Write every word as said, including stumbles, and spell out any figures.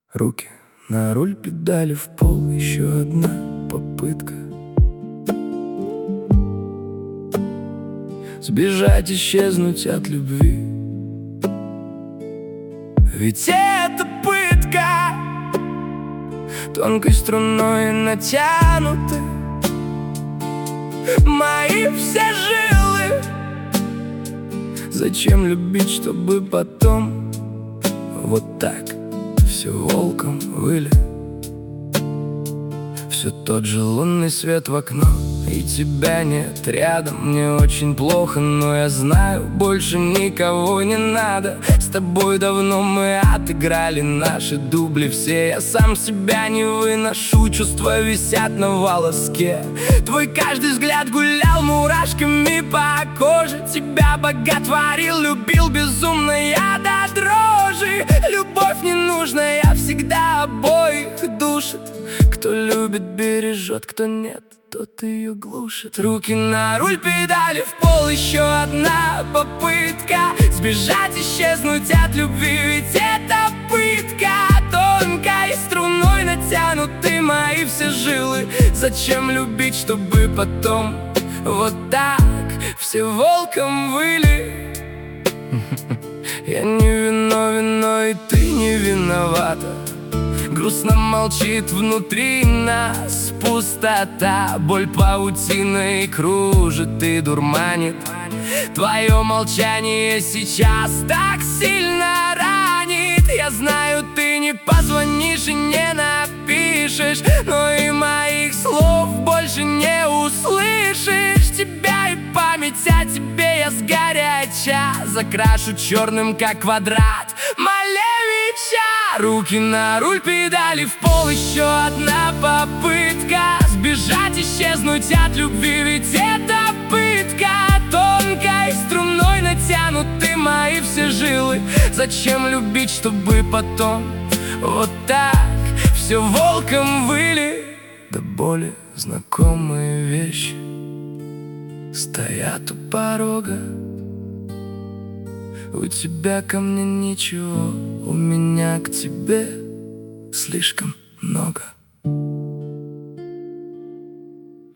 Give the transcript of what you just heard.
Руки на руль, педали в пол, еще одна попытка сбежать, исчезнуть от любви. Ведь это пытка, тонкой струной натянуты мои все жилы. Зачем любить, чтобы потом вот так все волком выли? Все тот же лунный свет в окно, и тебя нет рядом. Мне очень плохо, но я знаю, больше никого не надо. С тобой давно мы отыграли наши дубли все. Я сам себя не выношу, чувства висят на волоске. Твой каждый взгляд гулял мурашками по коже. Тебя боготворил, любил безумно я до дрожи. Любовь ненужная всегда обоих душит. Кто любит, бережет, кто нет, тот ее глушит. Руки на руль, педали в пол, еще одна попытка сбежать, исчезнуть от любви. Ведь это пытка, тонкой струной натянуты мои все жилы. Зачем любить, чтобы потом вот так все волком выли? Я не виновен, но и ты не виновата. Грустно молчит внутри нас пустота. Боль паутиной кружит и дурманит. Твое молчание сейчас так сильно ранит. Я знаю, ты не позвонишь и не напишешь, но и моих слов больше не услышишь. Тебя и память о тебе я сгоряча закрашу черным, как квадрат Малевича. Руки на руль, педали в пол, еще одна попытка сбежать, исчезнуть от любви. Ведь это пытка, тонкой струной натянуты мои все жилы. Зачем любить, чтобы потом вот так все волком выли? До боли знакомые вещи стоят у порога. У тебя ко мне ничего, у меня к тебе слишком много.